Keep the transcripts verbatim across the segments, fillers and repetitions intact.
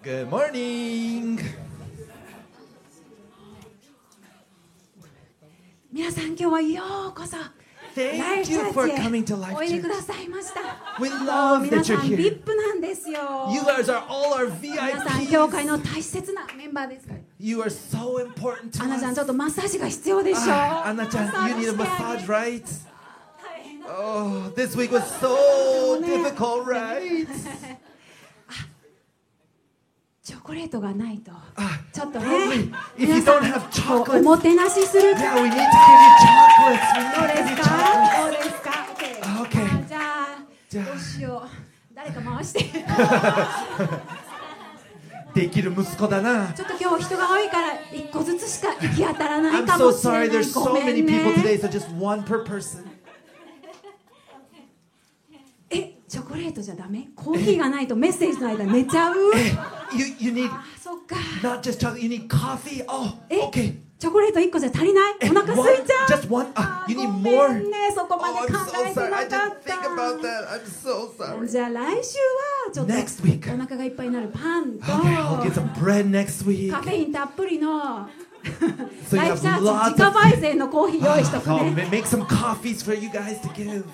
Good morning. 皆さん今日はようこそ Thank you for coming to お Life いでく Church. ださいました。 We love 皆 that さ you're ん here. ビップ なんですよ。 You guys are all our 皆さん教会ブイアイピーズ. の大切なメンバーですから。 You are so important to アナちゃんちょっ us. とマッサージが必要でしょう。 Ah, Anna chan, マッ you need a サージしてあ massage, げて right? Oh, this week was so difficult, right? チョコレートがないと Ah, ちょっと probably ね if 皆 you さ don't ん have こうお chocolates, もてなしする yeah, we need to give you chocolates. We どう need で to す give you か chocolates. どうですか OK Okay. あじゃあじゃあどうしよう誰か回してできる息子だな。 ちょっと今日人が多いから一個ずつしか行き当たらない I'm か so もしれ sorry. ない There's ご so め many ん people today, ね so just one per person. えチョコレートじゃダメコーヒーがないとメッセージの間寝ちゃう You you need あそっか not just chocolate. You need coffee. Oh, え okay. チョコレートいっこじゃ足りないお腹 One, 空いちゃう just one. あ Uh, you ご need め more. んねそこま Oh, で I'm 考 so えて sorry. な I か didn't っ think about that. I'm so た sorry. じゃあ来週はちょっと Next week. お腹がいっぱいになるパンと Okay, I'll get some bread next week. カフェインたっぷりの So you ライ have フチャー lots チ自家 of. 焙煎のコーヒー用意しとく Oh, ね ma- make some coffees for you guys to give.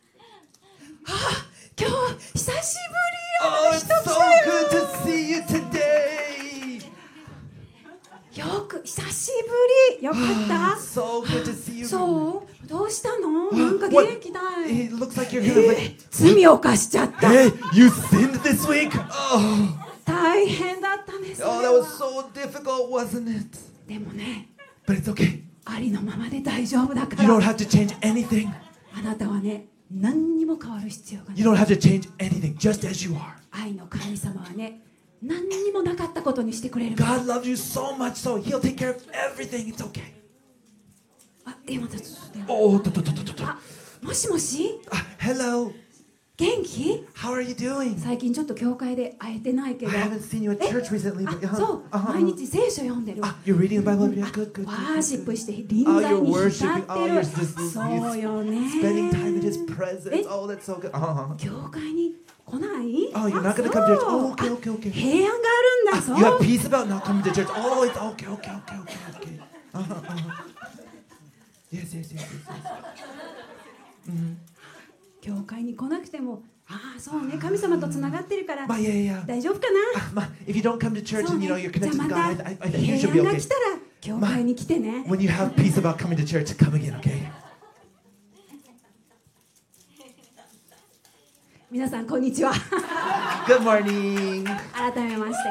今日久し Oh, ぶ it's り人来 so た good よ to see you today. よく久しぶりよかった So good to see you. そうどうしたのなんか元気だい It looks like you're gonna like. 罪を犯しちゃった Hey, you sinned this week. Oh, 大変だったんです oh, that was so difficult, wasn't it? でもね But it's okay. ありのままで大丈夫だか You ら don't have to change anything. あなたはね何にも変わる必要がない You don't have to change anything, just as you are. 愛の神様はね何にもなかったことにしてくれる God loves you so much, so He'll take care of everything. It's okay. あ電話だちょっと電話 Oh, to, to, to, to, to. あもしもし Uh, hello. 元気 How are you doing? 最近ちょっと教会で会えてないけ I ど haven't seen you at え church recently. あ But, uh-huh. そう Uh-huh. 毎日聖書読んでる Ah, you're reading the Bible? Yeah, good, good. ワ good, ーシ good, ップ good. して臨 Oh, 在 you're に浸 worshiping. って Oh, る you're just そうよね spending time in His presence. え Oh, that's so good. Uh-huh. 教会に来ない Oh, you're あ not going to come to church. そう Oh, okay, okay, okay. 平安があるんだ Ah, ぞ you have peace about not coming to church. Oh, it's okay, okay, okay, okay, okay. Uh-huh, uh-huh. Yes, yes, yes, yes, yes. Mm-hmm. 教会に来なくてもああそうね神様とつながってるから But yeah, yeah. 大丈夫か Ah, ma, if you don't come to church なそう and ね you know you're じゃ connected あ to ま God, た I, I think you should be 平安が okay. 来たら教会に来てね When you have peace about coming to church, come again, okay? 皆さんこんにちは Good morning. 改めまして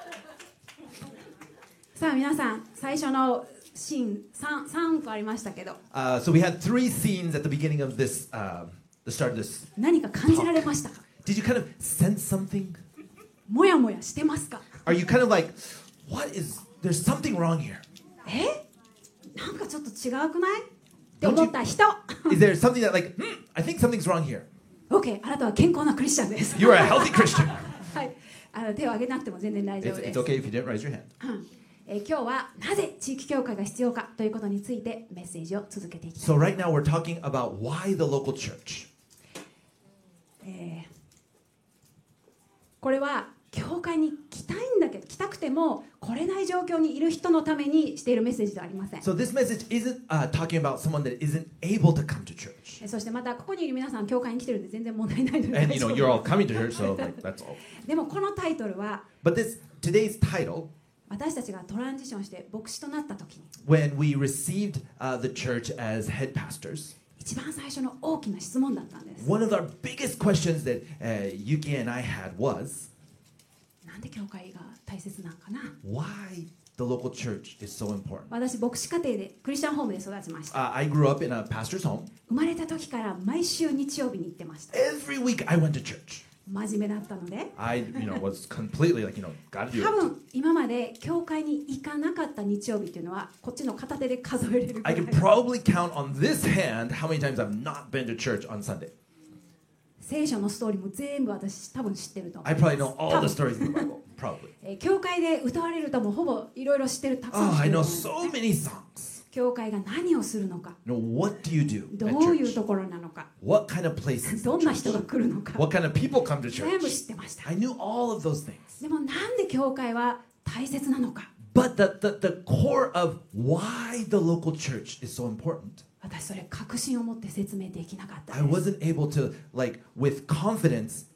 さあ皆さん最初のシーン 3, 3個ありましたけど Uh, so we had three scenes at the beginning of this, uh, the start of this. 何か感じられましたか Did you kind of sense something? もやもやしてますか Are you kind of like, what is, there's something wrong here? えなんかちょっと違うくないって思った人 Is there something that like, hmm, I think something's wrong here? OK あなたは健康なクリスチャンです You are a healthy Christian. はいあの手を挙げなくても全然大丈 It's, 夫で it's す okay if you didn't raise your hand. うんえー今日はなぜ地域教会が必要かということについてメッセージを続けていきたい、 So right now we're talking about why the local church. えーこれは教会に来たいんだけど来たくても来れない状況にいる人のためにしているメッセージではありません So this message isn't uh, talking about someone that isn't able to come to church. えーそしてまたここにいる皆さん教会に来てるんで全然問題ないので And 大 you 丈 know, 夫 you're all coming to church, so like, that's all. でもこのタイトルは But this today's title, 私たちがトランジションして牧師となった時に when we received uh, the church as head pastors, 一番最初の大きな質問だったんです one of our biggest questions that uh, Yuki and I had was, なんで教会が大切なんかな why the local church is so important. 私牧師家庭でクリスチャンホームで育ちました Uh, I grew up in a pastor's home. 生まれた時から毎週日曜日に行ってました Every week I went to church. 真面目だったので I, you know, was completely like, you know, gotta do 多 it. 分今まで教会に行かなかった日曜日っていうのはこっちの片手で数えれるぐら I い can probably count on this hand how many times I've not been to church on Sunday. 聖書のストーリーも全部私多分知ってると思 I う probably know all 多 the 分 stories in the Bible. Probably. えー教会で歌われる歌もほぼいろいろ知ってるたくさん Oh, 知って I ると know 思う so many songs. 教会が何をするのか、 You know, what do you do ど at ういう church? ところなのか、 What kind of places? どんな人が来るのか、 What kind of people come to 全部 church? 知ってました。 I knew all of those things. でもなんで教会は大切なのか、 But the, the, the core of why the local church is so important, 私それ確信を持って説明できなかった I です。 wasn't able to, like, with confidence,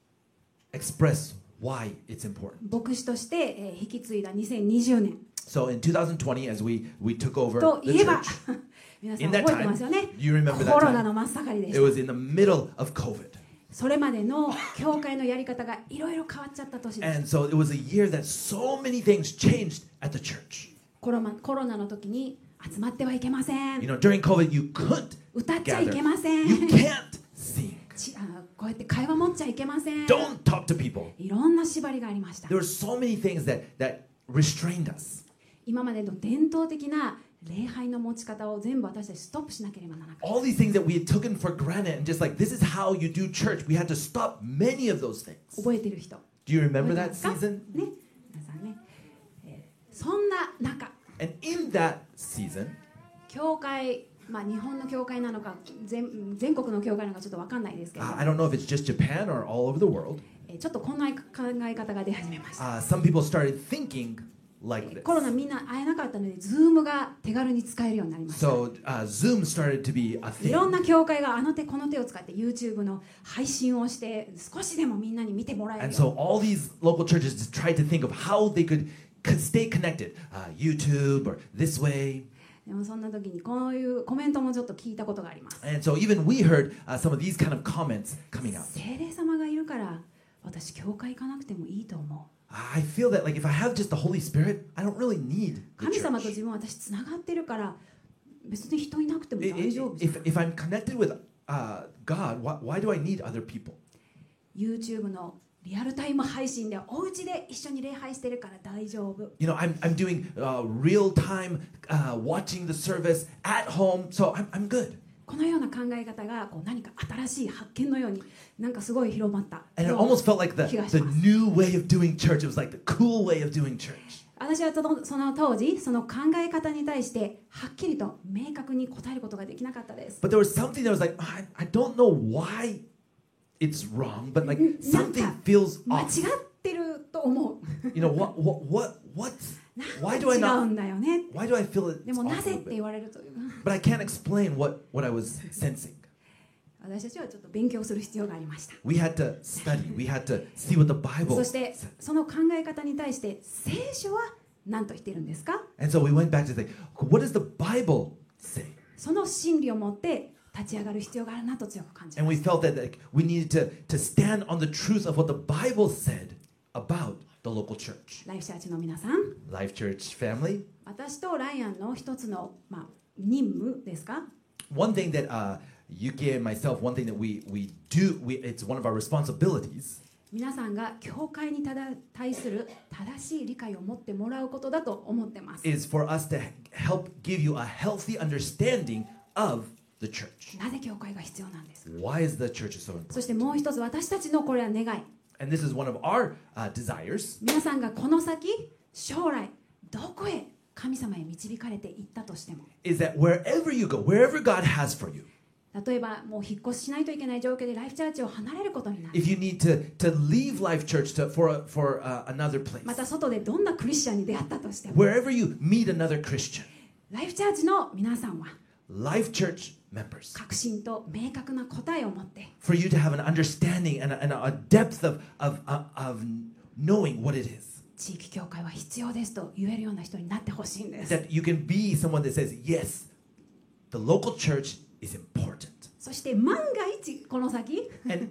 express why it's important. 牧師として、えー引き継いだにせんにじゅうねん So in twenty twenty, as we, we took over と the いえば church, 皆さん in that 覚えて time, ますよね。 you remember コ that ロナ time? の真っ盛りで It し was in the middle of COVID. た。それまでの教会のやり方がいろいろ変わっちゃった年です。 And so it was a year that so many things changed at the church. コロナコロナの時に集まってはいけませ You ん。 know, during COVID, you couldn't 歌っちゃい gather. けませ You ん。 can't sing. ちあこうやって会話持っちゃいけません。 Don't talk to people. いろんな縛りがありました。 There were so many things that, that restrained us. 今までの伝統的な礼拝の持ち方を全部私たちストップしなければならなかった。 All these things that we had taken for granted and just like, this is how you do church. We had to stop many of those things. 覚えてる人。 Do you 覚 remember えて that ますか season? ね、皆さんね、えーそんな中、 And in that season, 教会、まあ日本の教会なのか全全国の教会なのかちょっとわかんないですけど、 uh, I don't know if it's just Japan or all over the world. えーちょっとこんな考え方が出始めました。 Uh, some people started thinking like えー this. コロナみんな会えなかったので、ズームが手軽に使えるようになりました。 So uh, Zoom started to be a いろん thing. な教会があの手この手を使って YouTube の配信をして少しでもみんなに見てもらえる And よう so all these local churches just tried to think of how they could, could stay connected. Uh, YouTube or this way. でもそんな時にこういうコメントもちょっと聞いたことがあります。 And so even we heard uh, some of these kind of comments coming out. 聖霊様がいるから私教会行かなくてもいいと思う。 I feel that like if I have just the Holy Spirit, I don't really need the 神様と church. 自分は私つながってるから別に人いなくても I- 大 I- 丈夫。 If, if I'm connected with uh, God, why, why do I need other people? YouTube のリアルタイム配信でお家で一緒に礼拝してるから大丈夫。 You know, I'm, I'm doing uh, real time uh, watching the service at home, so I'm, I'm good. このような考え方がこう何か新しい発見のようになんかすごい広まった。 And it almost felt like the, 気がし the ます。 new way of doing church. It was like the cool way of doing church. 私はそのその当時その考え方に対してはっきりと明確に答えることができなかったです。 But there was something that was like, I, I don't know why it's wrong, but like something feels 間違 off. ってると思う。 You know, what, what, what, what? なん Why か do I 違う not? んだよね。 Why do I feel it? で It's も off な a ぜっ little て bit? 言われると But I can't explain what, what I was sensing. 私たちはちょっと勉強する必要がありました。 We had to study. We had to see what the Bible そして said. その考え方に対して聖書は何と言っているんですか？ And so we went back to think, what does the Bible say? その真理を持って立ち上がる必要があるなと強く感じ And ま we した。 felt that like, we needed to, to stand on the truth of what the Bible said about the local church. ライフチャーチの皆さん、 Life Church family. 私とライアンの一つの、まあ、任務ですか？ One thing that uh, Yuki and myself, one thing that we, we do, we, it's one of our responsibilities, 皆さんが教会にただ対する正しい理解を持ってもらうことだと思ってます。 is for us to help give you a healthy understanding of the church. なぜ教会が必要なんですか？ Why is the church so important? そしてもう一つ私たちのこれは願い。 And this is one of our uh, desires, 皆さんがこの先将来どこへ神様へ導かれていったとしても、 is that wherever you go, wherever God has for you, 例えばもう引っ越ししないといけない状況でライフチャーチを離れることになる、 if you need to, to leave Life Church to, for, a, for uh, another place, また外でどんなクリスチャンに出会ったとしても、 wherever you meet another Christian, ライフチャーチの皆さんは Life Church members, 確信と明確な答えを持って、 for you to have an understanding and a, and a depth of, of, of, of knowing what it is, 地域教会は必要ですと言えるような人になってほしいんです。 that you can be someone that says, yes, the local church is important. そして万が一この先 And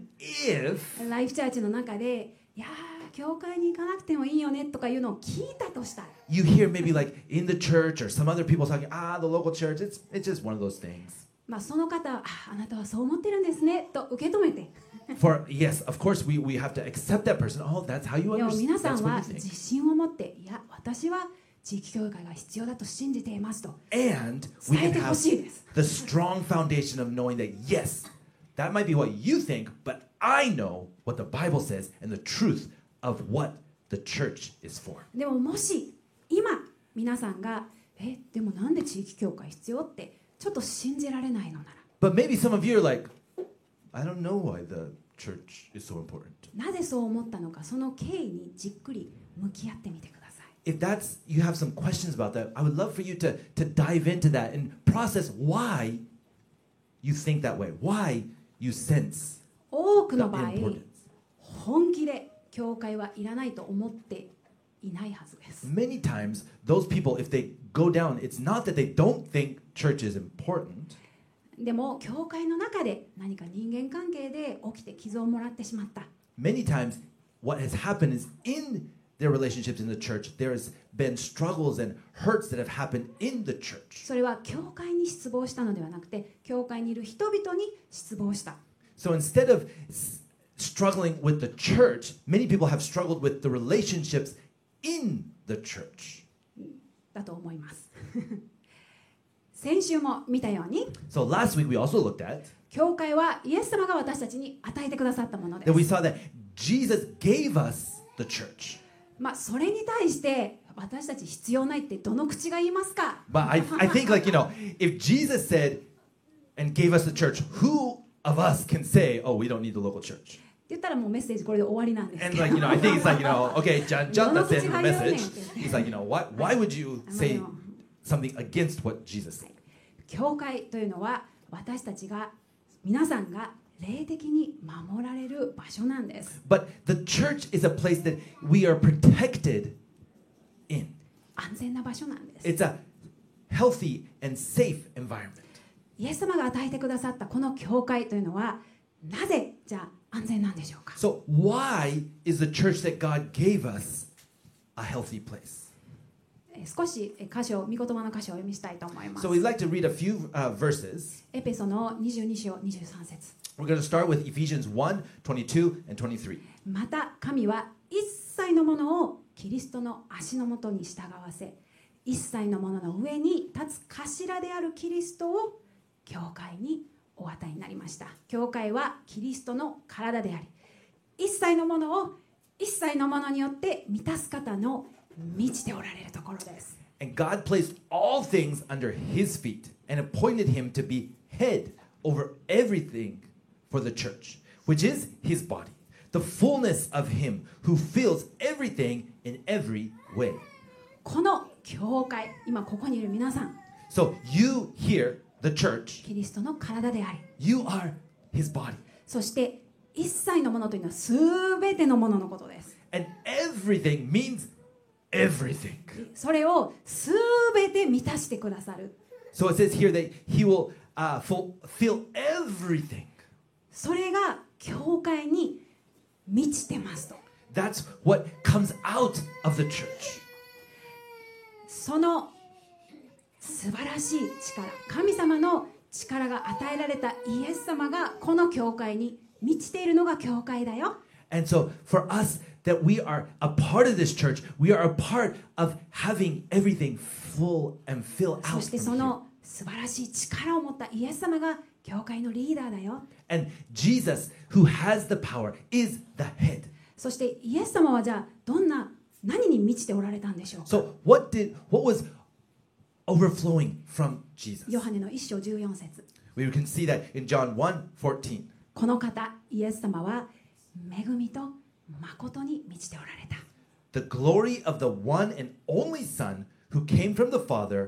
if ライフチャーチの中でいやー教会に行かなくてもいいよねとかいうのを聞いたとしたら、 you hear maybe like in the church or some other people talking, ah, the local church, it's, it's just one of those things. まあ、その方はああなたはそう思ってるんですねと受け止めて、 For, yes, of course, we, we have to accept that person. Oh, that's how you でも understand. 皆さ That's ん what は you think. 自信を持っていや私は地域教会が必要だと信じていますと And we 伝え can てほ have しいです。 the strong foundation of knowing that, yes, that might be what you think, but I know what the Bible says and the truth of what the church is for. でももし今皆さんがえでもなんで地域教会必要ってちょっと信じられないのなら、 But maybe some of you are like, I don't know why the church is so important. なぜそう思ったのか、その経緯にじっくり向き合ってみてください。 If that's you have some questions about that, I would love for you to, to dive into that and process why you think that way, why you sense 多く the の場合 importance. 本気で教会はいらないと思っていないはずです。 Many times, those people, if they go down, it's not that they don't think church is important. でも教会の中で何か人間関係で起きて傷をもらってしまった。 Many times, what has happened is in their relationships in the church, there has been struggles and hurts that have happened in the church. それは教会に失望したのではなくて、教会にいる人々に失望した。 So instead of s- struggling with the church, many people have struggled with the relationships in the church. だと思います先週も見たように、 So last week we also looked at 教会はイエス様が私たちに与えてくださったもので that we す。 saw that Jesus gave us the church. まあそれに対して私たち必要ないってどの口が言いますか？ But I, I think, like, you know, if Jesus said and gave us the church, who of us can say, oh, we don't need the local church? って言ったらもうメッセージこれで終わりなんです And けど like, you know, I think it's like, you know, okay, John, John, that's the end of the message. He's like, you know, why, why would you say something against what Jesus said? 教会というのは私たちが皆さんが霊的に守られる場所なんです。 But the church is a place that we are protected in. 安全な場所なんです。 It's a healthy and safe environment. イエス様が与えてくださったこの教会というのはなぜじゃあ安全なんでしょうか？ So why is the church that God gave us a healthy place? え少しえ箇所、御言葉の箇所をお読みしたいと思います。 So we'd like to read a few uh, verses. エペソのにじゅうに章にじゅうさん節。 We're going to start with Ephesians one, twenty-two and twenty-three. また神は一切のものをキリストの足のもとに従わせ、一切のものの上に立つ頭であるキリストを教会にお与えになりました。教会はキリストの体であり、一切のものを一切のものによって満たす方の満ちておられるところです。 And God placed all things under his feet and appointed him to be head over everything for the church, which is his body, the fullness of him who fills everything in every way. この教会、今ここにいる皆さん、 So you here, the church, キリストの体であり、 you are his body. そして一切のものというのはすべてのもののことです。 And everything means everything. それをすべて満たしてくださる。 So it says here that he will uh, fulfill everything. それが教会に満ちてますと。 That's what comes out of the church. その素晴らしい力、神様の力が与えられたイエス様がこの教会に満ちているのが教会だよ。 And so for us that we are a part of this church, we are a part of having everything full and fill そ out してそ from here. の素晴らしい力を持ったイエス様が教会のリーダーだよ。 And Jesus, who has the power, is the head. そしてイエス様はじゃあどんな何に満ちておられたんでしょうか。 So what did what was overflowing from Jesus? ヨハネの一章じゅうよん節。 We can see that in John one fourteen. この方イエス様は恵みと誠に満ちておられた。 The glory of the one and only Son who came from the Father,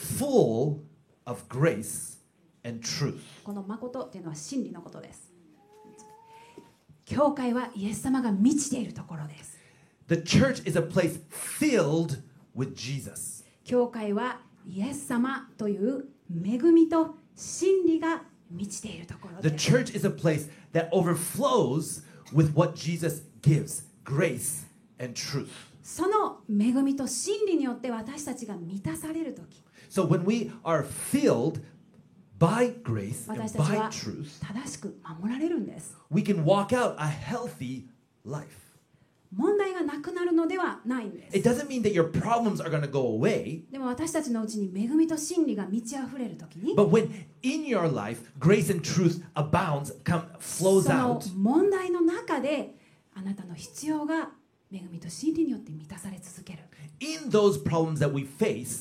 full of grace and truth. この誠っていうのは真理のことです。教会はイエス様が満ちているところです。 The church is a place filled with Jesus. 教会はイエス様という恵みと真理が満ちているところ The です。 church is a place that overflows with what Jesus gives, grace and truth. その恵みと真理によって私たちが満たされるとき、 So when we are filled by grace and 私たち by は truth, 正しく守られるんです。 we can walk out a healthy life. 問題がなくなるのではないんで It す。 doesn't mean that your problems are going to go away, でも私たちのうちに恵みと真理が満ち溢れるときに、 but when in your life grace and truth abounds, come そ flows の out, 問題の中であなたの必要が恵みと真理によって満たされ続ける。 in those problems that we face,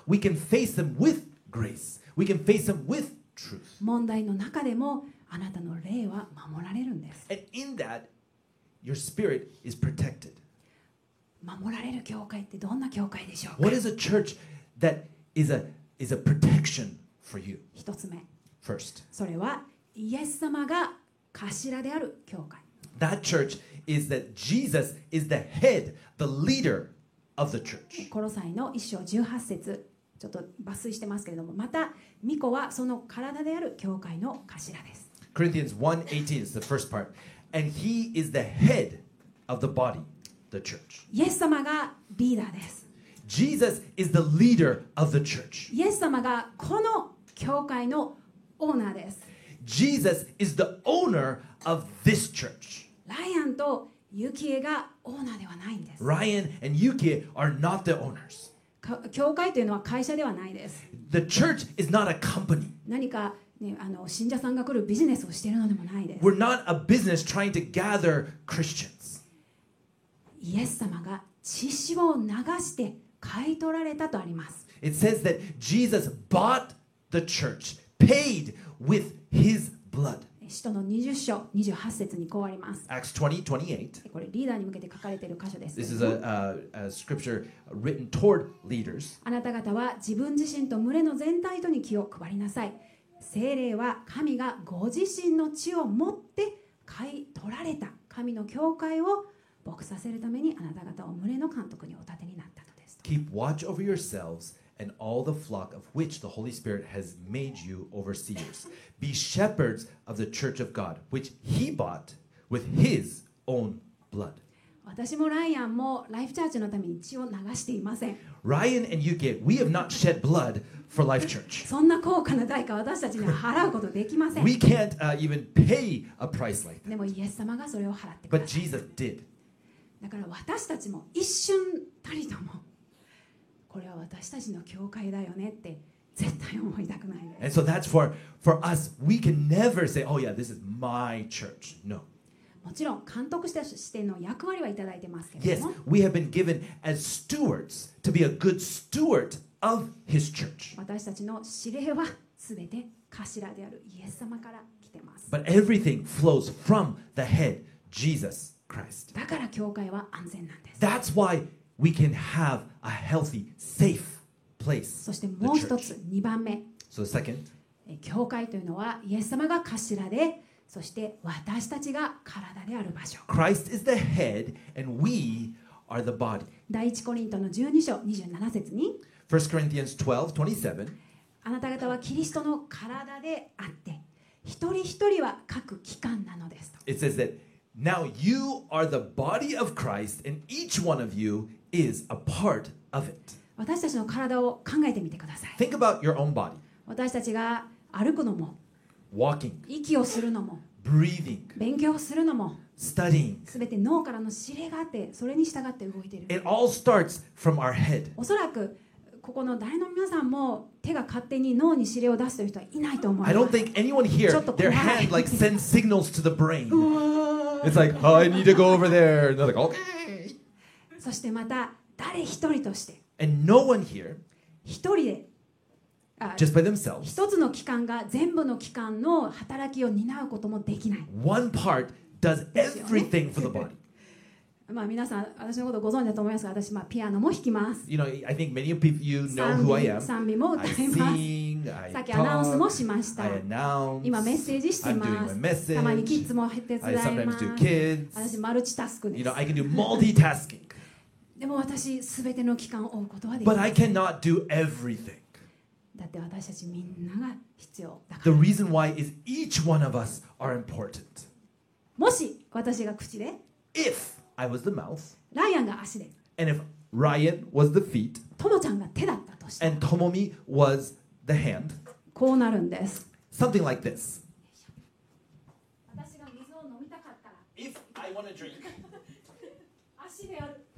we can face them with grace. We can face them with truth. 問題の中でもあなたの霊は守られるんです。 And in that, your spirit is protected. 守られる教会ってどんな教会でしょうか。 What is a church that is a, is a protection for you? 一つ目、 First, それはイエス様が頭である教会。 that church is that Jesus is the head, the leader of the church. コロサイの一章じゅうはち節、ちょっと抜粋してますけれども、また御子はその体である教会の頭です。 Corinthians one eighteen is the first part. And he is the head of the body, the church. イエス様がリーダーです。 Jesus is the leader of the church. イエス様がこの教会のオーナーです。 Jesus is the owner of this church. ライアンとユキエがオーナーではないんです。 Ryan and Yuki are not the owners. か教会というのは会社ではないです。 The church is not a company. 何か、ね、あの信者さんが来るビジネスをしているのでもないです。 We're not a business trying to gather Christians. イエス様が血潮を流して買い取られたとあります。 It says that Jesus bought the church, paid with his blood. 使徒のにじゅう章にじゅうはち節にこうあります。 Acts twenty twenty-eight. これリーダーに向けて書かれている箇所ですけ This れ is ども a, a, a scripture written toward leaders. あなた方は自分自身と群れの全体とに気を配りなさい。聖霊は神がご自身の血を持って買い取られた神の教会を牧させるためにあなた方を群れの監督にお立てになったのです。 Keep watch over yourselves and all the flock of which the Holy Spirit has made you overseers. Be shepherds of the church of God, which he bought with his own blood. 私もライアンもライフチャーチのために血を流していません。 Ryan and Yuki, we have not shed blood for Life Church. そんな高価な代価を私たちには払うことできません。 We can't uh, even pay a price like that. でもイエス様がそれを払ってくだ But さい。 Jesus did. だから私たちも一瞬たりともこれは私たちの教会だよねって絶対思いたくないです。 And so that's for, for us. We can never say, oh yeah, this is my church. No. もちろん監督としての役割はいただいてますけれ Yes, ども、 we have been given as stewards to be a good steward of his church. 私たちの指令はすべて頭であるイエス様から来てます。 But everything flows from the head, Jesus Christ. だから教会は安全なんです。 That's why we can have a healthy, safe place. そして the もう一 church. つ、にばんめ、 So the second, え教会というのはイエス様が頭で、そして私たちが体である場所。 Christ is the head and we are the body. 第一コリントのじゅうに章にじゅうなな節に、 First Corinthians twelve twenty-seven. あなた方はキリストの体であって、一人一人は各機関なのですと。 It says that now you are the body of Christ and each one of you is a part of it. 私たちの体を考えてみてください。 Think about your own body. 私たちが歩くのも、 Walking, 息をするのも、 breathing, 勉強するのも、 studying. すべて脳からの指令があって、それに従って動いている。 It all starts from our head. おそらくここの誰の皆さんも手が勝手に脳に指令を出すという人はいないと思い I ま don't す。 think anyone here, ちょっと怖い。 their hand like sends signals to the brain. It's like, oh, I need to go over there. And they're like, okay. そしてまた誰一人として And no one here, 一人であ just by themselves, 一つの機関が全部の機関の働きを担うこともできない。 one part does everything for the body. まあ皆さん私のことご存知だと思いますが、私まあピアノも弾きます。 You know, I think many of people, you know 賛 who I 美 am. 賛美も歌 I います。 sing, I さっきアナウンスも talk, しました。 I announce, 今メッセージして I'm ま doing す。 my message. たまにキッズも手伝い I ます。 sometimes do kids. 私マルチタスクで You す know,。I can do multitasking. でも私すべての機関を追うことはでき But な I い。 cannot do everything. だって私たちみんなが必要だか The ら。 reason why is each one of us are important. もし私が口で、 If I was the mouth, ライアンが足で、 and if Ryan was the feet, トモちゃんが手だったとして、 and Tomomi was the hand, こうなるんです。 something like this. 私が水を飲みたかったら If I want to drink, 足でやる。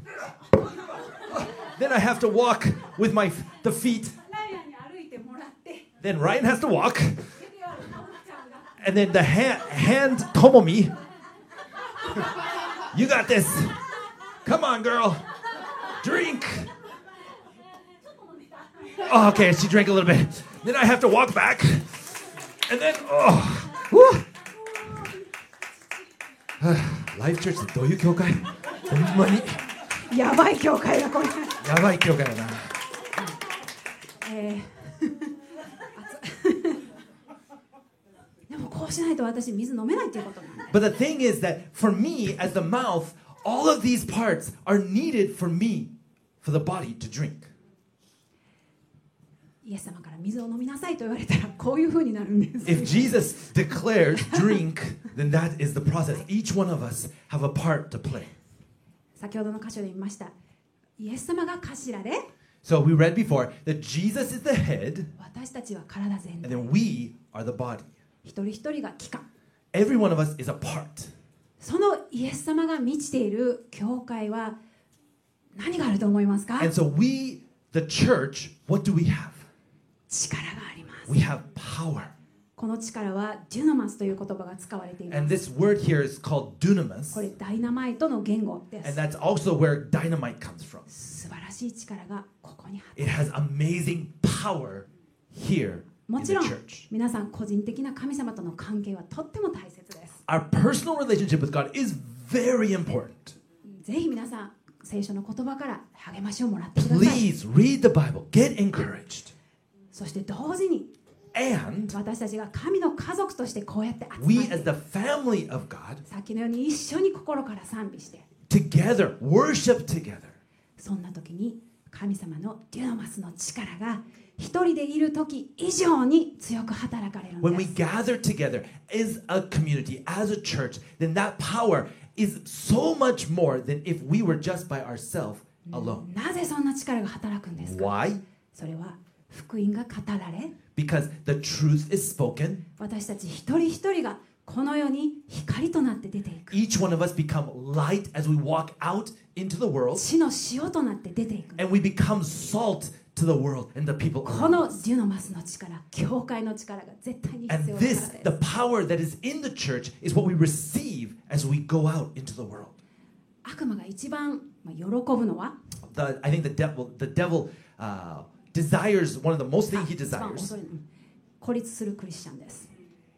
then I have to walk with my the feet. ライアンに歩いてもらって、 Then Ryan has to walk, 手でやるトモちゃんが。 and then the hand, hand Tomomi. You got this. Come on, girl. Drink. ちょっと飲みたい。 Oh, okay, she drank a little bit. Then I have to walk back. And then, oh, whew. Life Church ってどういう教会？ほんまにやばい教会だこれ。 やばい教会だな。 えーでもこうしないと私水飲めないっていうことなんだ。 But the thing is that for me, as the mouth, all of these parts are needed for me, for the body to drink. イエス様から水を飲みなさいと言われたらこういう風になるんです。 If Jesus declares drink, then that is the process. Each one of us have a part to play. 先ほどの箇所で見ました。イエス様が頭で、 So we read before that Jesus is the head, 私たちは体全 and 体。 then we are the body. 一人一人が器官。 Every one of us is a part. そのイエス様が満ちている教会は何があると思いますか？ And so we, the church, what do we have? 力があります。 We have power. この力はデュナマスという言葉が使われていま And す。 this word here is called dunamis. これダイナマイトの言語で And す。 that's also where dynamite comes from. 素晴らしい力がここに It has amazing power here も in ち the ろん church. 皆さん個人的な神様との関係はとっても大切です。 Our personal relationship with God is very important. ぜひ皆さん聖書の言葉から励ましをもらってください。 Please read the Bible. Get encouraged. そして同時に And 私たちが神の家族としてこうやって集ま we って as the family of God さっきのように一緒に心から賛美して together, worship together. そんな時に神様のデュナマスの力が一人でいる時以上に強く働かれるん When で we す。 gather together as a community, as a church, then that power is so much more than if we were just by ourselves alone. なぜそんな力が働くんですか？ Why? それは福音が語られ Because the truth is spoken. 私たち一人一人がこの世に光となって出ていく。 Each one of us become light as we walk out into the world. 地の塩となって出ていく。 And we become salt to the world and the people こ around の us. デュナマスの力、教会の力が絶対に必 And 要だから this, です the power that is in the church, is what we receive as we go out into the world. 悪魔が一番まあ喜ぶのは The, I think the devil, the devil uh, desires, one of the most things he 一番 desires 恐れる孤立するクリスチャンです。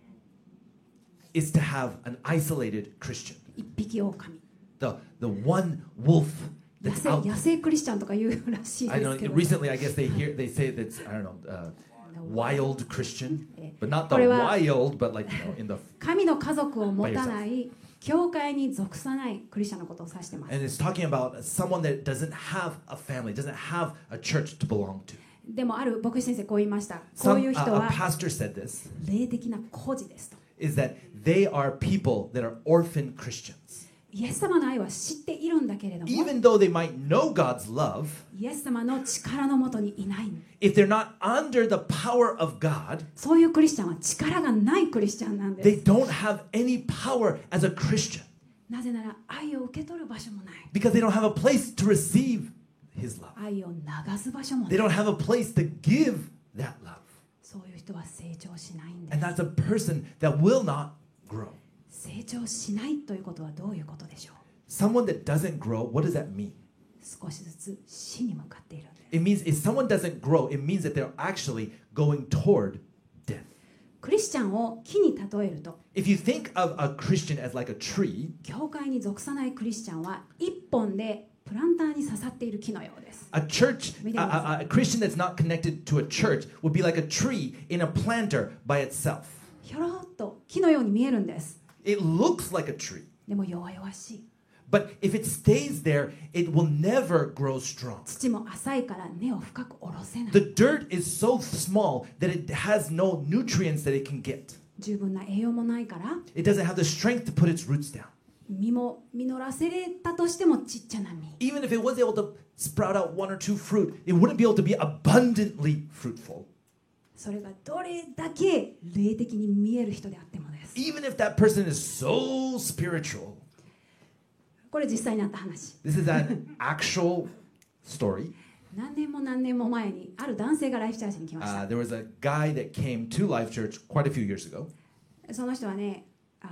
is to have an isolated Christian. 一匹狼。 The, the one wolf 野 that's 生 out. 野生クリスチャンとか言うらしい I で know すけど。 recently, I guess they hear, they say that's, I don't know, uh, wild Christian, but not the これは wild, but like, you know, in the, 神の家族を持たない教会に属さないクリスチャンのことを指しています。 and it's talking about someone that doesn't have a family, doesn't have a church to belong to. でもある牧師先生こう言いました。こう Some, いう uh, 人 a は pastor said this, 霊的な孤児ですと。 is that they are people that are orphan Christians. イエス様の愛は知っているんだけれども、 Even though they might know God's love, イエス様の力のもとにいない。 if they're not under the power of God, そういうクリスチャンは力がないクリスチャンなんで they す。 don't have any power as a Christian なぜなら愛を受け取る場所もない。 because they don't have a place to receive His love. 愛を流す場所もな They い。 don't have a place to give that love. そういう人は成長しないんで And す。 that's a person that will not grow. 成長しないということはどういうことでしょう？ Someone that doesn't grow, what does that mean? 少しずつ死に向かっているんです。 It means if someone doesn't grow, it means that they're actually going toward death. クリスチャンを木に例えると、 If you think of a Christian as like a tree, 教会に属さないクリスチャンは一本でプランターに刺さっている木のようです。 a church, a, a, a Christian that's not connected to a church would be like a tree in a planter by itself. ひょろっと木のように見えるんです。 It looks like a tree, でも弱々しい。 but if it stays there, it will never grow strong. 土も浅いから根を深く下ろせない。 The dirt is so small that it has no nutrients that it can get. 十分な栄養もないから、 It doesn't have the strength to put its roots down. 実も実らせれたとしてもちっちゃな実。 Even if it was able to sprout out one or two fruit, it wouldn't be able to be abundantly fruitful. それがどれだけ霊的に見える人であってもです。 Even if that person is so spiritual. これ実際にあった話。 This is an actual story. 何年も何年も前にある男性がライフチャージに来ました。 Uh, there was a guy that came to Life Church quite a few years ago. その人はね、あ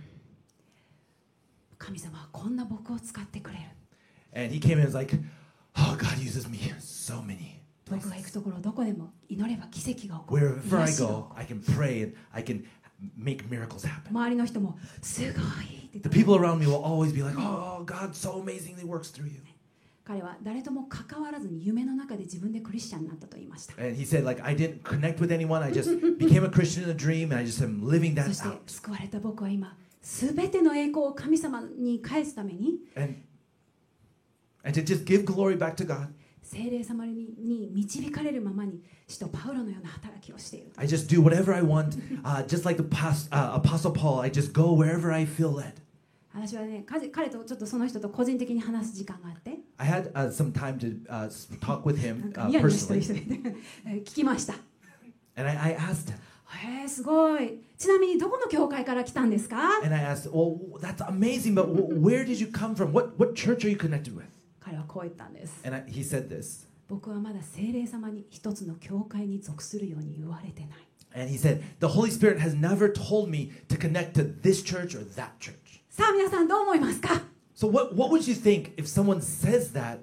神様はこんな僕を使ってくれる。 And he came in and was like, oh, God uses me so many 僕が行くところどこでも祈れば奇跡が起こる。 Wherever I 癒しが起 go, こる I can pray and I can make miracles happen. 周りの人もすごいって言 The って people around me will always be like, oh, God so amazingly works through you. 彼は誰とも関わらずに夢の中で自分でクリスチャンになったと言いました。 And he said, like, I didn't connect with anyone. I just became a Christian in a dream, and I just am living そ that して out. 救われた僕は今すべての栄光を神様に返すために And, and to just give glory back to God. 聖霊様にに導かれるままに使徒パウロのような働きをしている。 I just do whatever I want. Uh, just like the past, uh, Apostle Paul, I just go wherever I feel led. 私はね、彼彼とちょっとその人と個人的に話す時間があって、 I had uh, some time to uh, talk with なん him か uh, ニヤニヤしてる personally, 人がいて聞きました。 and I, I asked him, へえ、すごい。ちなみにどこの教会から来たんですか？ and I asked, well, that's amazing, but w- where did you come from? What, what church are you connected with? 彼はこう言ったんです。 And I, he said this, 僕はまだ聖霊様に一つの教会に属するように言われてない。 and he said, the Holy Spirit has never told me to connect to this church or that church. さあ皆さんどう思いますか？ So what, what would you think if someone says that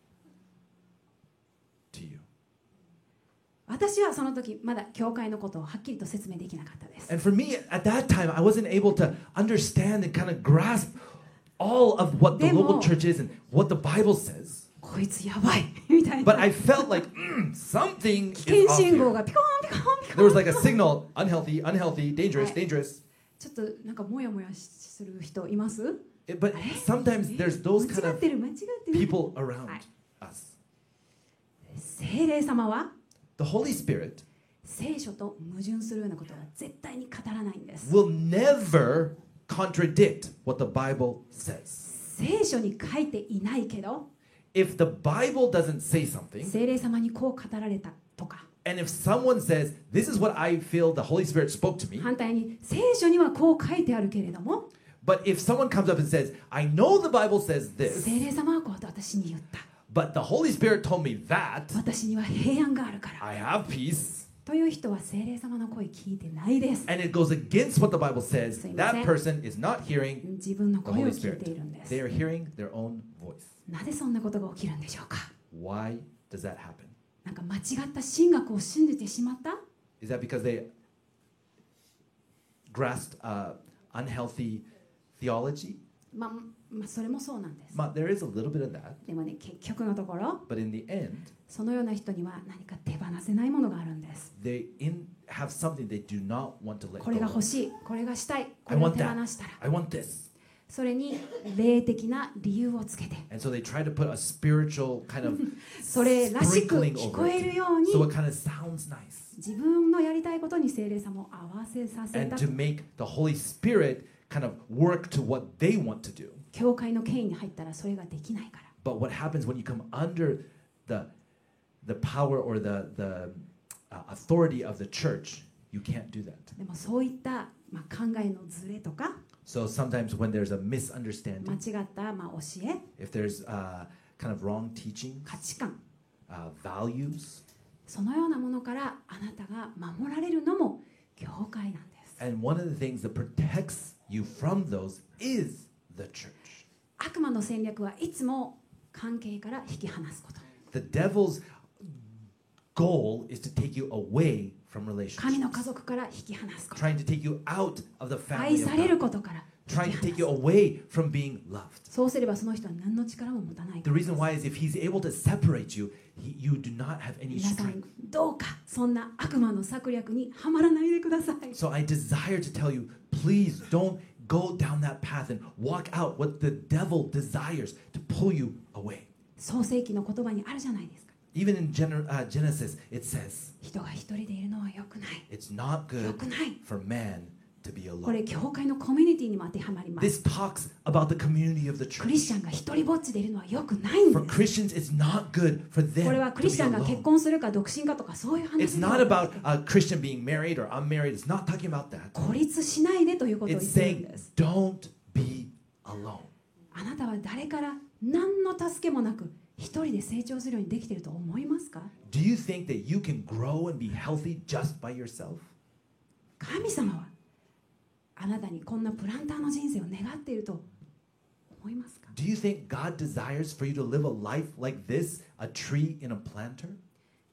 to you? 私はその時まだ教会のことをはっきりと説明できなかったです。 And for me, at that time, I wasn't able to understand and kind of grasp all of what the Demo- local church is and what the Bible says. こいつやばいみたい But な I felt like mm, something 危 is 険 off 信号 here. がピコーンピコーンピコ There ー was ン like a signal, unhealthy, unhealthy, dangerous, Right. dangerous. ちょっとなんかモヤモヤする人います？ It- but あれ sometimes there's those 間 kind 違っ of てる間違ってる。 people around Right. us. 聖霊様は The Holy Spirit 聖書と矛盾するようなことは絶対に語らないんです。 will never contradict what the Bible says. 聖書に書いていないけど If the Bible doesn't say something, 聖霊様にこう語られたとか and if someone says, this is what I feel the Holy Spirit spoke to me, 反対に聖書にはこう書いてあるけれども but if someone comes up and says, I know the Bible says this, 聖霊様はこうと私に言った。 but the Holy Spirit told me that, 私には平安があるから I have peace, という人は聖霊様の声聞いてないです。 and it goes against what the Bible says, すいません。 that person is not hearing 自分の the 声を Holy 聞いてい Spirit. るんです。 They are hearing their own voice. なぜそんなことが起きるんでしょうか？ Why does that happen? なんか間違った神学を信じてしまった？ Is that because they grasped uh, unhealthy theology? まあ、まあ、それもそうなんです。 Ma- There is a little bit of that, でもね、結局のところ but in the end, そのような人には何か手放せないものがあるんです。 they in, have something they do not want to let これ go が of. 欲しい、これがしたい、こ I れを want 手 that. 放したら I want this. それに霊的な理由をつけて And so they try to put a spiritual kind of それらしく sprinkling 聞 over こえる it. ように So it kind of sounds nice. 自分のやりたいことに聖霊様を合わせさせ And た to make the Holy Spirit kind of work to what they want to do. 教会の権威に入ったらそれができないから。 But what happens when you come under the, the power or the, the uh, authority of the church, you can't do that. でもそういった、まあ、考えのズレとか So sometimes when there's a 間 misunderstanding, 違った、まあ、教え if there's uh, kind of wrong teaching, 価値観 uh, values, そのようなものからあなたが守られるのも教会なんです。 and one of the things that protects you from those is the church. 悪魔の戦略はいつも関係から引き離すこと。 The devil's goal is to take you away from 神の家 relationships, 族から引き離すこと。 trying to take you out of the 愛 family さ of れる God, ことから引 trying き to 離 take you す。 away from being loved. そうすればその人は何の力も持たないか The ら。 reason why is if he's able to separate you, he, you do not have any 皆さん strength. どうかそんな悪魔の策略にはまらないでください。 So I desire to tell you, please don't go down that path and walk out what the devil desires to pull you away. 創世記の言葉にあるじゃないですか。 Even in Gen- uh, Genesis, it says, 人が一人でいるのは良くない。 it's not 良 good くない。 for man to be こ alone. れ教会のコミュニティにも当てはまります。 This talks about the community of the クリス church. チャンが一人ぼっちでいるのは良くないん For です Christians, it's not good for これ them はク to リ be スチャンが結 alone. 婚するか独身かとかそういう話 It's では not な about くて a Christian being married or unmarried. It's not talking about that. 孤立しないでということを It's 言ってるん saying, です。 don't be alone. あなたは誰から何の助けもなく一人で成長するようにできていると思いますか？ Do you think that you can grow and be healthy just by yourself? 神様はあなたにこんなプランターの人生を願っていると思いますか？ Do you think God desires for you to live a life like this, a tree in a planter?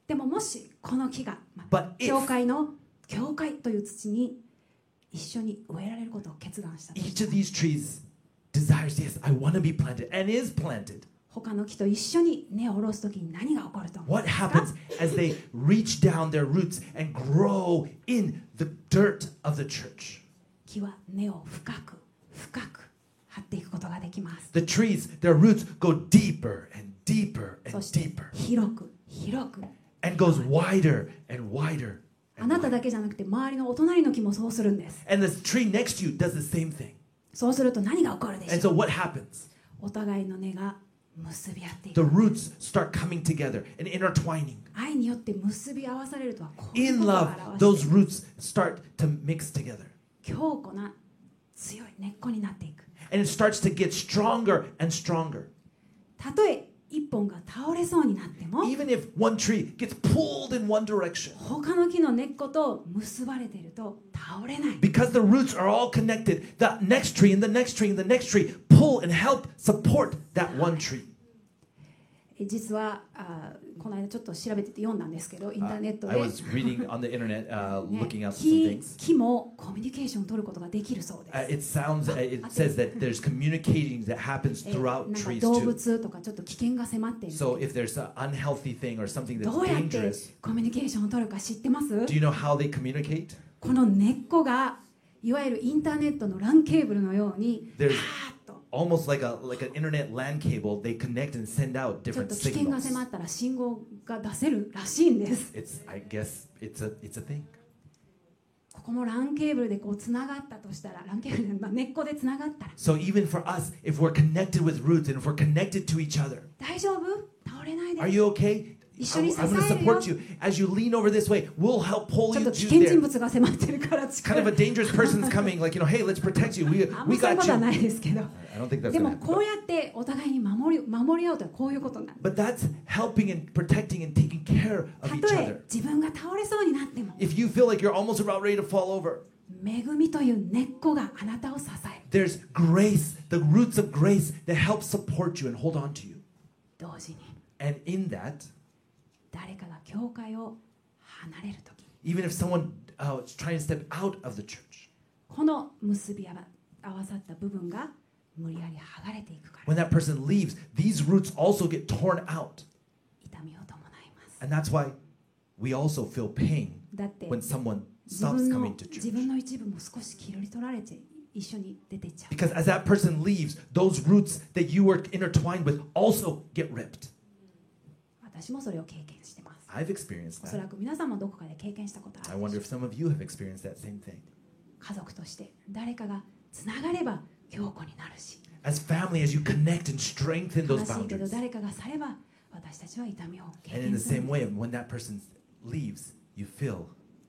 でももしこの木が、ま But if 教会の教会という土に一緒に植えられることを決断したと each of these trees desires, yes, I want to be planted and is planted, 他の木と一緒に根を下ろすときに何が起こると思い what ますか happens as they reach down their roots and grow in the dirt of the church? 木は根を深く深く張っていくことができます。 The trees, their roots go deeper and deeper そ and して deeper 広く広く and goes wider and wider. あなただけじゃなくて周りのお隣の木もそうするんです。 And the tree next to you does the same thing. そうすると何が起こるで And しょう。 so what happens? お互いの根が結び合ってい The く。 roots start coming together and intertwining. 愛によって結び合わされるとはこういう In ことを love, 表して those roots start to mix together. 強固な強い根っこになっていく。 And it starts to get stronger and stronger. たとえ一本が倒れそうになっても Even if one tree gets pulled in one direction, 他の木の根っこと結ばれていると倒れない。 because the roots are all connected, the next tree and the next tree and the next tree pull and help support that one tree. え実はあこの間ちょっと調べてて読んだんですけどインターネット I で、 was reading on the internet, uh, ね looking up some 木 things. 木もコミュニケーションを取ることができるそうで Uh, す。 it sounds, uh, it says that there's communicating that happens え throughout なんか trees 動 too. 物とかちょっと危険が迫っている So if there's an unhealthy thing or something that's どうやって dangerous, コミュニケーションを取るか知ってます？ do you know how they communicate? この根っこがいわゆるインターネットのランケーブルのように There's パーッと almost like a like an internet LAN cable. They connect and send out ちょっ different と危険が signals. 迫ったら信号が出せるらしいんです。 It's, I guess, it's a it's a thing. ここもランケーブルでこうつながったとしたらランケーブルで、まあ、根っこでつながったら So even for us, if we're connected with roots and if we're connected to each other, 大丈夫？倒れないで are you okay? 一緒に I'm 支 going to えるよ support you as you lean over this way. We'll help pull ちょっ you と危 to 険人 there. 物が迫ってるから近 Kind of a い dangerous person's coming, like, you know, hey, let's protect you. We あん we まそういう got ことは you. ないですけど I don't think that's で gonna も happen. こうやってお互いに守り守り合うとはこういうことなんで But that's helping and protecting and taking care す of た each と other. え自分が倒れそうになっても If you feel like you're almost about ready to fall over, 恵みという根っこがあなたを支える there's grace, the roots of grace that help support you and hold on to you. 同時に And in that, 誰かが教会を離れるとき even if someone uh, is trying to step out of the church, この結び合わ合わさった部分が無理やり剥がれていくから when that person leaves, these roots also get torn out. 痛みを伴います And that's why we also feel pain だって when someone 自 stops 分の coming to 自 church. 分の一部も少し切り取られて一緒に出ていっちゃう Because as that person leaves, those roots that you were intertwined with also get ripped. 私もそれを経験してます I've experienced おそ that. らく皆さんもどこかで経験したことあ I る wonder で if しょう some of you have experienced that same thing. 家族として誰かがつながれば強固になるし As family, as you connect and strengthen 悲 those しいけど boundaries. 誰かが去れば私たちは痛みを経 And in 験 the する same way, when that person leaves, you feel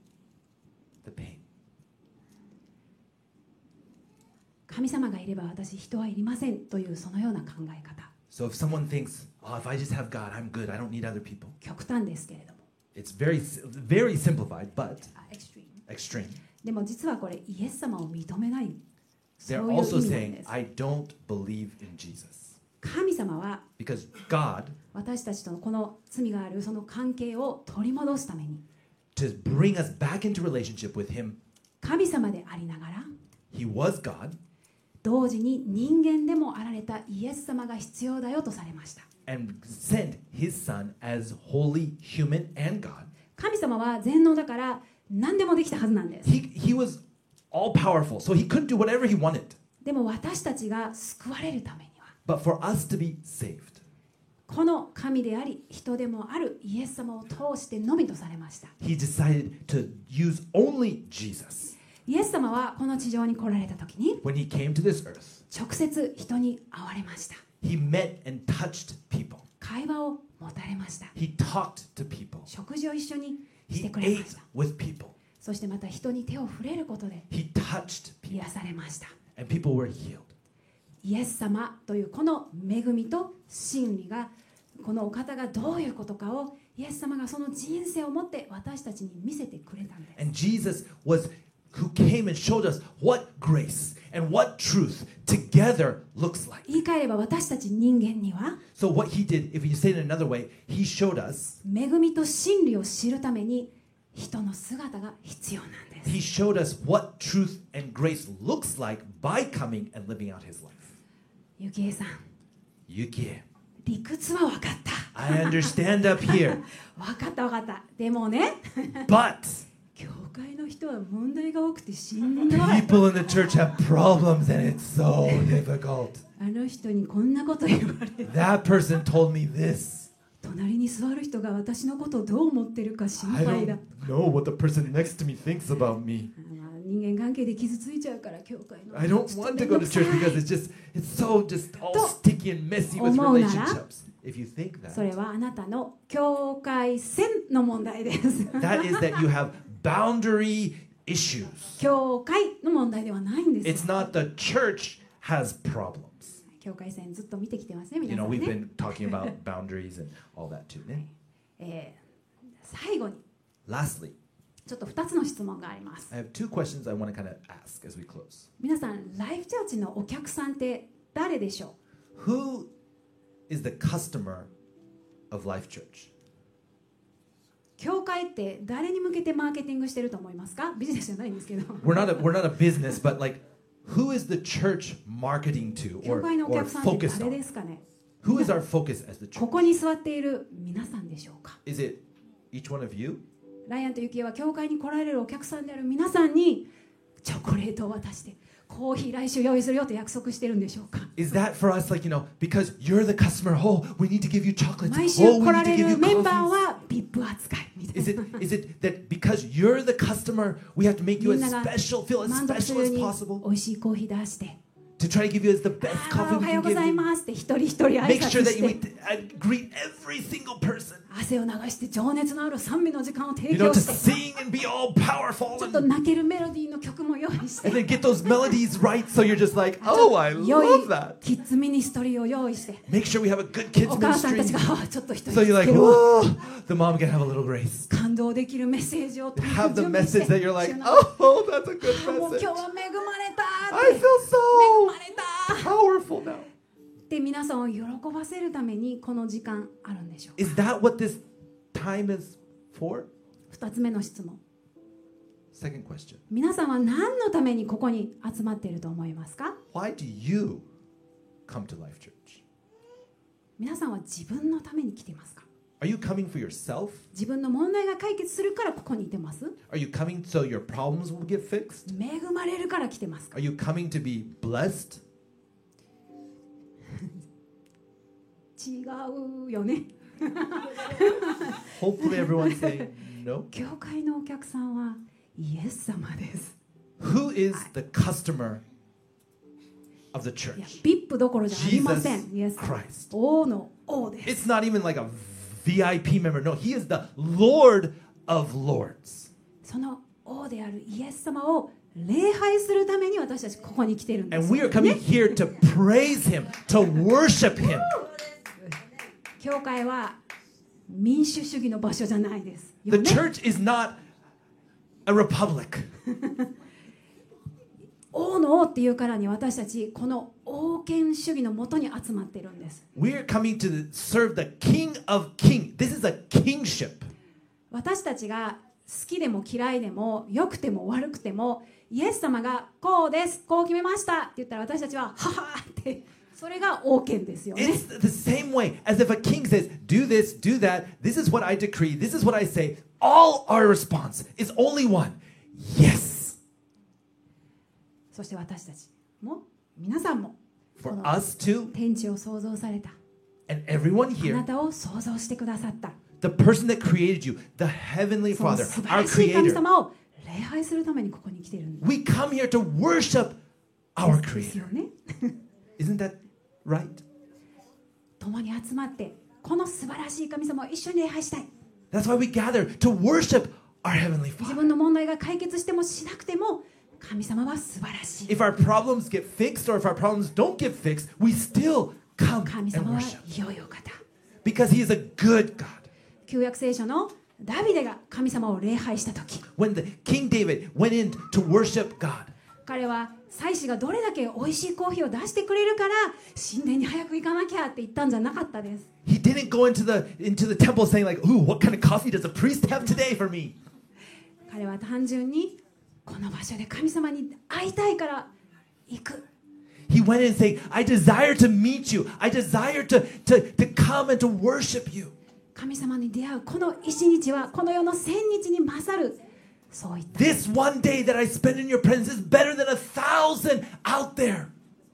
the pain. 神様がいれば私人はいりませんというそのような考え方 So if someone thinks, oh, if I just have God, I'm good. I don't need other people. 極端ですけれども It's very, very simplified, but あエクストリーム extreme. でも実はこれイエス様を認めないそ They're ういう意 also 味なん saying, です I don't believe in Jesus. 神様は Because God, 私たちとのこの罪があるその関係を取り戻すために to bring us back into relationship with Him, 神様でありながら He was God, 同時に人間でもあられたイエス様が必要だよとされました and sent His Son as holy, human, and God. 神様は全能だから何でもできたはずなんです He, he was all powerful, so He couldn't do whatever He wanted. でも私たちが救われるためには But for us to be saved, この神であり人でもあるイエス様を通してのみとされました He decided to use only Jesus. イエス様はこの地上に来られた時に When He came to this earth, 直接人に会われました He met and touched people. 会話を持たれました He talked to people. 食事を一緒にし He てくれま ate した with people. そしてまた人に手を触れることで He touched people, 癒されました and people were healed. イエス様というこの恵みと真理がこのお方がどういうことかをイエス様がその人生をもって私たちに見せてくれたんです And Jesus was who came and showed us what grace and what truth together looks like. 言い換えれば私たち人間には So what he did, if you say it another way, he showed us, 恵みと真理を知るために人の姿が必要なんです。 he showed us what truth and grace looks like by coming and living out his life. ゆきえさん、 Yukie, 理屈は分かった。 I understand up here, 分かった分かった。でもね、 but 教会の人は問題が多くてしんどい。 people in the church have problems and it's so difficult. あの人にこんなこと言われて、 That person told me this. 隣に座る人が私のことをどう思ってるか心 I 配だ。 don't know what the person next to me thinks about me. まあ人間関係で傷ついちゃうから教会の I don't ちょっ want と to 面 go 倒 to くさ church い because it's just it's so just all sticky and messy with 思うなら、 relationships. If you think それ that, はあなたの境界線の問題です。 that is that you have boundary issues. 教会の問題ではないんです。 It's not the church has problems. 境界線ずっと見てきてますね、 You 皆さ know, ん we've ね。 been talking about boundaries and all that too. えー最後に Lastly, ちょっとふたつの質問があります。 I have two questions I want to kind of ask as we close. 皆さん、ライフチャーチのお客さんって誰でしょう？ Who is the customer of Life Church? 教会って誰に向けてマーケティングしてると思いますか？ビジネスじゃないんですけど。 We're not a, we're not a business, but like, who is the church marketing to 教 or, 会のお or 客さんって focused 誰で on? すかね？ Who is our focus as the こ church? こに座っている皆さんでしょうか？ Is it each one of you? ライアンとユキエは教会に来られるお客さんである皆さんにチョコレートを渡してコーヒー来週用意するよと約束してるんでしょうか？ Is that for us, like, you know, because you're the customer, oh, we need to give you chocolates. 毎週 Oh, we 来ら need to れ give る you メンバー coffees. は ブイアイピー 扱いみたい Is な。 it is it that because you're the customer, we have to make you み as んなが special, feel as 満足す special る as に possible 美味しいコーヒー出して「 to try to give you as the best あー coffee お we はよ can うござ give い you. ます」って一人一人挨 Make 拶 sure that し we て uh, greet every single person. 汗を流して情熱のある賛美の時間を提 You know, 供 to して sing and be all powerful ちょっと and, 泣けるメロディーの曲も用意して and then get those melodies right so you're just like, ちょっ oh, I と良い love that. キッズミニストリーを用意して Make sure we have a good kids お母さんたち ministry. があーちょっと一人 So つ you're like, けるわ whoa, the mom can have a little grace. 感動できるメッセージを Have the 準備し message て that you're like, 主の oh, that's a good もう message. 今日は恵まれたー I って feel 恵 so まれたー powerful now. で皆さんを喜ばせるためにこの時間あるんでしょうか？ Is that what this time is for? 二つ目の質問。 Second question. 皆さんは何のためにここに集まっていると思いますか？ Why do you come to Life Church? 皆さんは自分のために来ていますか？ Are you coming for yourself? 自分の問題が解決するからここにいてます？ Are you coming so your problems will get fixed? 恵まれるから来てますか？ Are you coming to be blessed? 違うよね。 Hopefully everyone's saying no. 教会のお客さんはイエス様です。 Who is the customer of the いや、 church? ビップ どころじゃありま Jesus せん。イエス様。 Christ. 王の王です。 It's not even like a V I P member. No, he is the Lord of Lords. その王であるイエス様を礼拝するために私たちここに来てるんで And す we よ are coming ね。 here to praise him, to worship him. 教会は民主主義の場所じゃないです。 The よね church is not a republic. 王の王っていうからに私たちこの王権主義のもとに集まってるんです。 We're coming to serve the King of Kings. This is a kingship. 私たちが好きでも嫌いでも良くても悪くてもイエス様がこうですこう決めましたって言ったら私たちはははってそれが王権ですよね。 It's the same way as if a king says, do this, do that. This is what I decree. This is what I say. All our response is only one. Yes. そして私たちも皆さんも For us too, 天地を創造された and everyone あな here, たを創造してくださった the person that created you, the heavenly その Father, 素晴 our らしい神 creator. 様を礼拝するためにここに来てるんで We come here to worship our すよ creator. ね。 Isn't that right? 共に集まってこの素晴らしい神様を一緒に礼拝したい。 That's why we gather to worship our heavenly 自 Father. 分の問題が解決してもしなくても神様は素晴らしい。 If our problems get fixed or if our problems don't get fixed, we still come 神 and 様は worship 良いお方。 because he is a good God. 旧約聖書のダビデが神様を礼拝した時 When the King David went in to worship God, 彼は祭司がどれだけ美味しいコーヒーを出してくれるから神殿に早く行かなきゃって言ったんじゃなかったです。 He didn't go into the into the temple saying like, "Ooh, what kind of coffee does the priest have today for me?" 彼は単純にこの場所で神様に会いたいから行く。 He went and said, "I desire to meet you. I desire to to to come and to worship you." 神様に出会うこの一日はこの世の千日に勝る。そういった This one day that I spend in your presence is better than a thousand out there.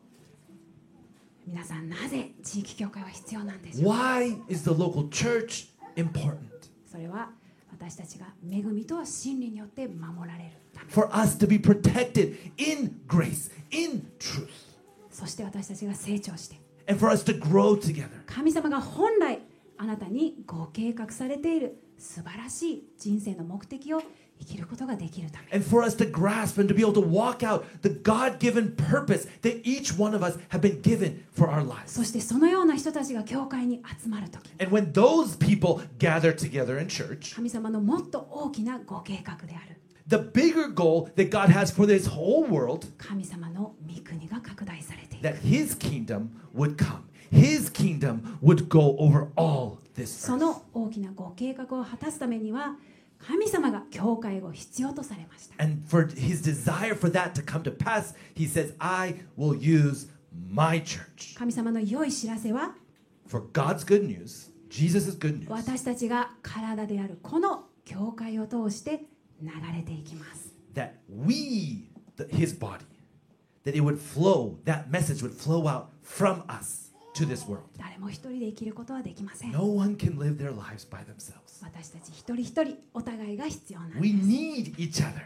皆さん、なぜ地域教会は必要なんでしょう。 Why is the local church important? それは私たちが恵みと真理によって守られるため。 For us to be protected in grace, in truth, そして私たちが成長して、 and for us to grow together. 神様が本来あなたにご計画されている素晴らしい人生の目的を生きることができるため。 And for us to grasp and to be able to walk out the God-given purpose that each one of us have been given for our lives. そしてそのような人たちが教会に集まるとき、 And when those people gather together in church, 神様のもっと大きなご計画である the bigger goal that God has for this whole world, 神様の御国が拡大されていく。 that His kingdom would come. His kingdom would go over all this そ earth. の大きなご計画を果たすためには神様が教会を必要とされました。 And for His desire for that to come to pass, He says, I will use my church. 神様の良い知らせは For God's good news, Jesus' good news, 私たちが体であるこの教会を通して流れていきます。 that we, the, His body, that it would flow, that message would flow out from us to this world. 誰も一人で生きることはできません。 No one can live their lives by themselves. 私たち一人一人お互いが必要なんで We す。 need each other.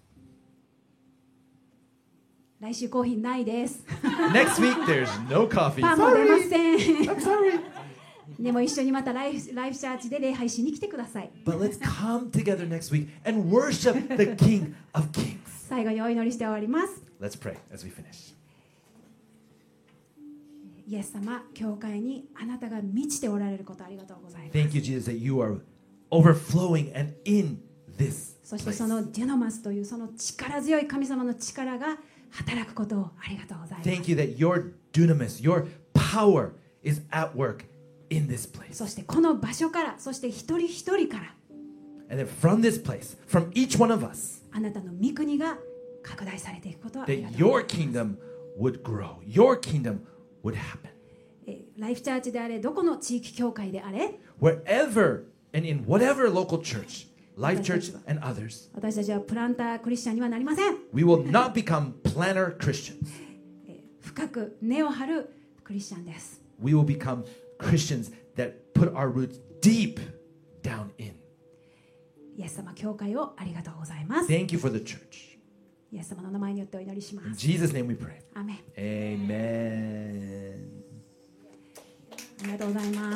来週コーヒーないです。 Next week, there's no coffee. パンも出ま Sorry. せん。 I'm sorry. でも一緒にまたライフライフチャーチで礼拝しに来てください。 But let's come together next week and worship the King of Kings. 最後にお祈りして終わります。 Let's pray as we finish. イエス様、教会にあなたが満ちておられることありがとうございます。 Thank you, Jesus, that you are overflowing and in this そして place. そのデュナマスというその力強い神様の力が働くことをありがとうございます。 Thank you that your dunamis, your power is at work in this place. そしてこの場所から、そして一人一人から And then from this place, from each one of us, あなたの御国が拡大されていくことをありが that とうござ your います。 kingdom would grow, your kingdom would happen. えーライフチャーチであれ、どこの地域教会であれ、 Wherever and in whatever local church, Life Church and others, 私たちはプランタークリスチャンにはなりません。 we will not become planner Christians. えー深く根を張るクリスチャンです。 We will become Christians that put our roots deep down in. イエス様、教会をありがとうございます。 Thank you for the church. イエス様の名前によってお祈りしま In す。 Jesus' name we pray. アメン。 Amen. ありがとうございます。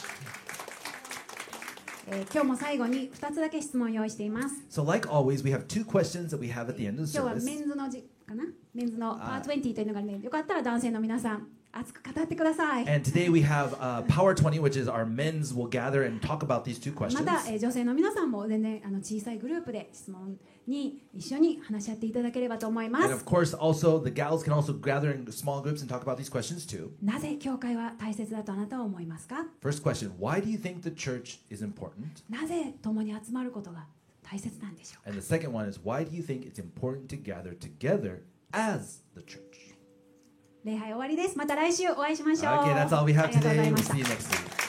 えー今日も最後にふたつだけ質問を用意しています。 So, like always, we have two questions that we have at the end of the 今日は service. メンズのじかなメンズのパーにじゅうというのがあるので、よかったら男性の皆さん、熱く語ってください。 And today we have uh, Power twenty, which is our men's will gather and talk about these two ま questions. た、えー女性の皆さんも全然あの小さいグループで質問に一緒に話し合っていただければと思いま And す of。course, also the gals can also gather in small groups and talk about these questions too. なぜ教会は大切だとあなたは思いますか？ First question: Why do you think the church is important? なぜ共に集まることが大切なんでしょうか？ And the second one is: Why do you think it's important to gather together as the church? 礼拝終わりです。また来週お会いしましょう。 Okay, that's all we あ have りがとうござ today. い We'll ました see you next week.